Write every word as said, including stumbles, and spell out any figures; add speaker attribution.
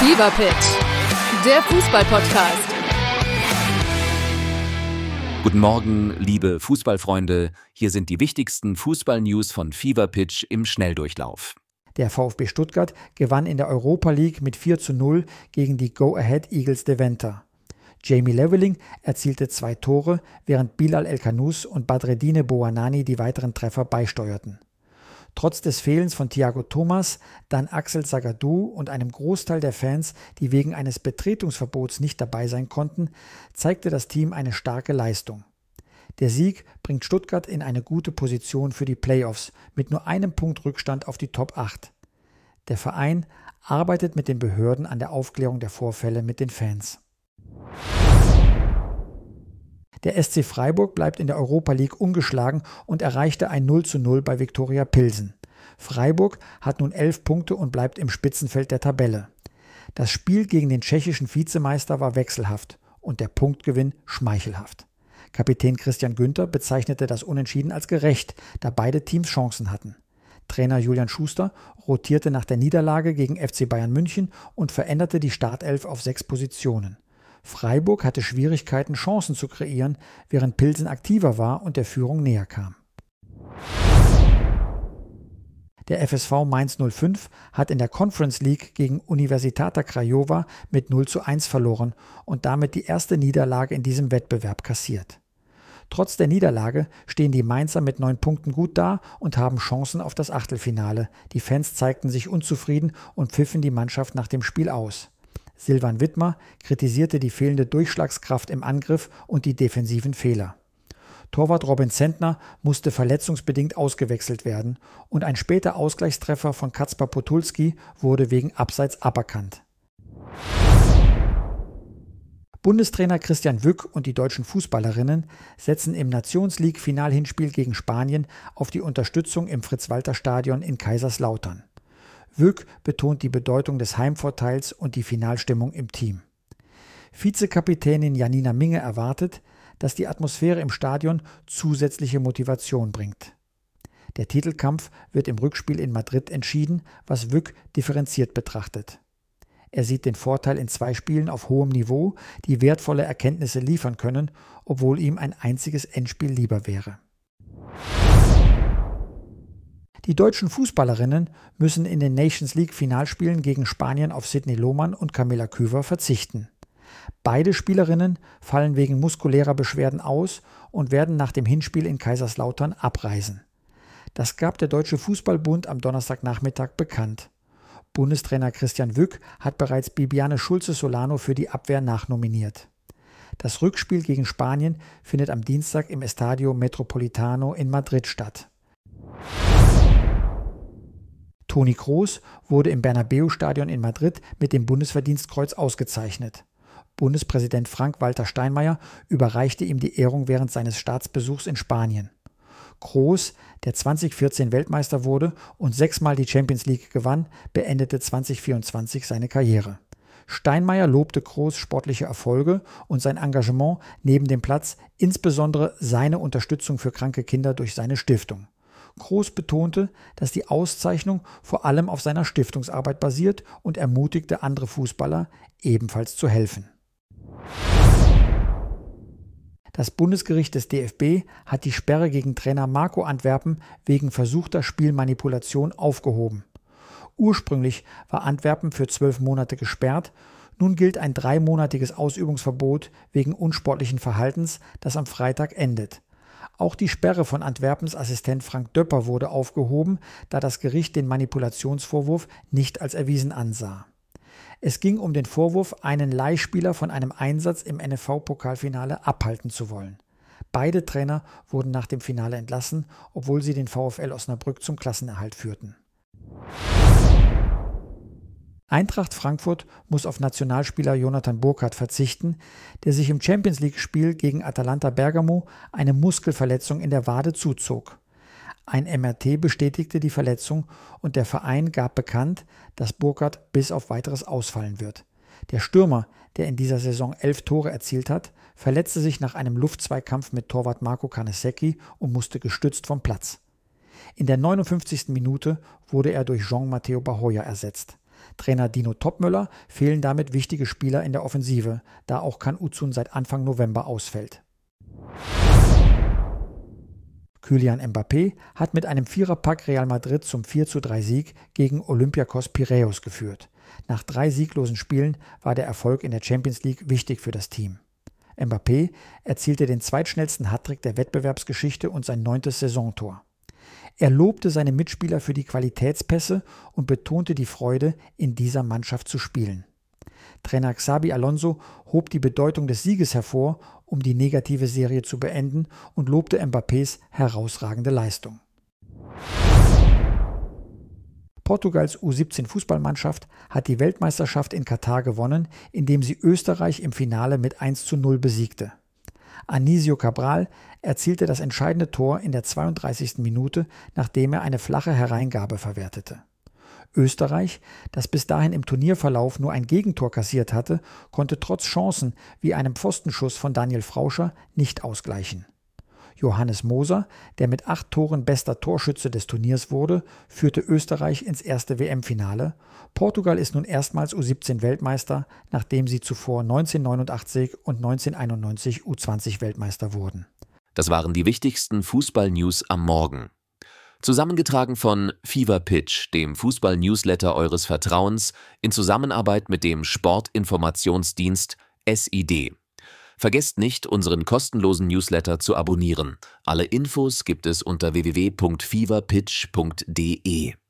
Speaker 1: Fever Pitch, der Fußball-Podcast.
Speaker 2: Guten Morgen, liebe Fußballfreunde. Hier sind die wichtigsten Fußball-News von Fever Pitch im Schnelldurchlauf.
Speaker 3: Der VfB Stuttgart gewann in der Europa League mit vier zu null gegen die Go-Ahead Eagles Deventer. Jamie Leveling erzielte zwei Tore, während Bilal El-Khanous und Badreddine Bouanani die weiteren Treffer beisteuerten. Trotz des Fehlens von Thiago Thomas, dann Axel Zagadou und einem Großteil der Fans, die wegen eines Betretungsverbots nicht dabei sein konnten, zeigte das Team eine starke Leistung. Der Sieg bringt Stuttgart in eine gute Position für die Playoffs mit nur einem Punkt Rückstand auf die Top acht. Der Verein arbeitet mit den Behörden an der Aufklärung der Vorfälle mit den Fans. Der S C Freiburg bleibt in der Europa League ungeschlagen und erreichte ein null zu null bei Viktoria Pilsen. Freiburg hat nun elf Punkte und bleibt im Spitzenfeld der Tabelle. Das Spiel gegen den tschechischen Vizemeister war wechselhaft und der Punktgewinn schmeichelhaft. Kapitän Christian Günther bezeichnete das Unentschieden als gerecht, da beide Teams Chancen hatten. Trainer Julian Schuster rotierte nach der Niederlage gegen F C Bayern München und veränderte die Startelf auf sechs Positionen. Freiburg hatte Schwierigkeiten, Chancen zu kreieren, während Pilsen aktiver war und der Führung näher kam. Der F S V Mainz null fünf hat in der Conference League gegen Universitata Craiova mit null zu eins verloren und damit die erste Niederlage in diesem Wettbewerb kassiert. Trotz der Niederlage stehen die Mainzer mit neun Punkten gut da und haben Chancen auf das Achtelfinale. Die Fans zeigten sich unzufrieden und pfiffen die Mannschaft nach dem Spiel aus. Silvan Wittmer kritisierte die fehlende Durchschlagskraft im Angriff und die defensiven Fehler. Torwart Robin Zentner musste verletzungsbedingt ausgewechselt werden und ein später Ausgleichstreffer von Kacper Podolski wurde wegen Abseits aberkannt. Bundestrainer Christian Wück und die deutschen Fußballerinnen setzen im Nations-League-Finalhinspiel gegen Spanien auf die Unterstützung im Fritz-Walter-Stadion in Kaiserslautern. Wück betont die Bedeutung des Heimvorteils und die Finalstimmung im Team. Vizekapitänin Janina Minge erwartet, dass die Atmosphäre im Stadion zusätzliche Motivation bringt. Der Titelkampf wird im Rückspiel in Madrid entschieden, was Wück differenziert betrachtet. Er sieht den Vorteil in zwei Spielen auf hohem Niveau, die wertvolle Erkenntnisse liefern können, obwohl ihm ein einziges Endspiel lieber wäre. Die deutschen Fußballerinnen müssen in den Nations League Finalspielen gegen Spanien auf Sydney Lohmann und Camilla Küver verzichten. Beide Spielerinnen fallen wegen muskulärer Beschwerden aus und werden nach dem Hinspiel in Kaiserslautern abreisen. Das gab der Deutsche Fußballbund am Donnerstagnachmittag bekannt. Bundestrainer Christian Wück hat bereits Bibiane Schulze-Solano für die Abwehr nachnominiert. Das Rückspiel gegen Spanien findet am Dienstag im Estadio Metropolitano in Madrid statt. Toni Kroos wurde im Bernabeu-Stadion in Madrid mit dem Bundesverdienstkreuz ausgezeichnet. Bundespräsident Frank-Walter Steinmeier überreichte ihm die Ehrung während seines Staatsbesuchs in Spanien. Kroos, der zwanzig vierzehn Weltmeister wurde und sechsmal die Champions League gewann, beendete zwanzig vierundzwanzig seine Karriere. Steinmeier lobte Kroos sportliche Erfolge und sein Engagement neben dem Platz, insbesondere seine Unterstützung für kranke Kinder durch seine Stiftung. Kroos betonte, dass die Auszeichnung vor allem auf seiner Stiftungsarbeit basiert und ermutigte andere Fußballer, ebenfalls zu helfen. Das Bundesgericht des D F B hat die Sperre gegen Trainer Marco Antwerpen wegen versuchter Spielmanipulation aufgehoben. Ursprünglich war Antwerpen für zwölf Monate gesperrt, nun gilt ein dreimonatiges Ausübungsverbot wegen unsportlichen Verhaltens, das am Freitag endet. Auch die Sperre von Antwerpens Assistent Frank Döpper wurde aufgehoben, da das Gericht den Manipulationsvorwurf nicht als erwiesen ansah. Es ging um den Vorwurf, einen Leihspieler von einem Einsatz im N F V-Pokalfinale abhalten zu wollen. Beide Trainer wurden nach dem Finale entlassen, obwohl sie den VfL Osnabrück zum Klassenerhalt führten. Eintracht Frankfurt muss auf Nationalspieler Jonathan Burkhardt verzichten, der sich im Champions-League-Spiel gegen Atalanta Bergamo eine Muskelverletzung in der Wade zuzog. Ein M R T bestätigte die Verletzung und der Verein gab bekannt, dass Burkhardt bis auf Weiteres ausfallen wird. Der Stürmer, der in dieser Saison elf Tore erzielt hat, verletzte sich nach einem Luftzweikampf mit Torwart Marco Carnesecchi und musste gestützt vom Platz. In der neunundfünfzigsten Minute wurde er durch Jean Matteo Bahoya ersetzt. Trainer Dino Topmöller fehlen damit wichtige Spieler in der Offensive, da auch Can Uzun seit Anfang November ausfällt. Kylian Mbappé hat mit einem Viererpack Real Madrid zum vier zu drei Sieg gegen Olympiakos Piräus geführt. Nach drei sieglosen Spielen war der Erfolg in der Champions League wichtig für das Team. Mbappé erzielte den zweitschnellsten Hattrick der Wettbewerbsgeschichte und sein neuntes Saisontor. Er lobte seine Mitspieler für die Qualitätspässe und betonte die Freude, in dieser Mannschaft zu spielen. Trainer Xabi Alonso hob die Bedeutung des Sieges hervor, um die negative Serie zu beenden, und lobte Mbappés herausragende Leistung. Portugals U siebzehn Fußballmannschaft hat die Weltmeisterschaft in Katar gewonnen, indem sie Österreich im Finale mit eins zu null besiegte. Anísio Cabral erzielte das entscheidende Tor in der zweiunddreißigsten Minute, nachdem er eine flache Hereingabe verwertete. Österreich, das bis dahin im Turnierverlauf nur ein Gegentor kassiert hatte, konnte trotz Chancen wie einem Pfostenschuss von Daniel Frauscher nicht ausgleichen. Johannes Moser, der mit acht Toren bester Torschütze des Turniers wurde, führte Österreich ins erste W M-Finale. Portugal ist nun erstmals U siebzehn Weltmeister, nachdem sie zuvor neunzehnhundertneunundachtzig und neunzehnhunderteinundneunzig U zwanzig Weltmeister wurden.
Speaker 2: Das waren die wichtigsten Fußball-News am Morgen. Zusammengetragen von Fever Pitch, dem Fußball-Newsletter eures Vertrauens, in Zusammenarbeit mit dem Sportinformationsdienst S I D. Vergesst nicht, unseren kostenlosen Newsletter zu abonnieren. Alle Infos gibt es unter w w w punkt fever pitch punkt d e.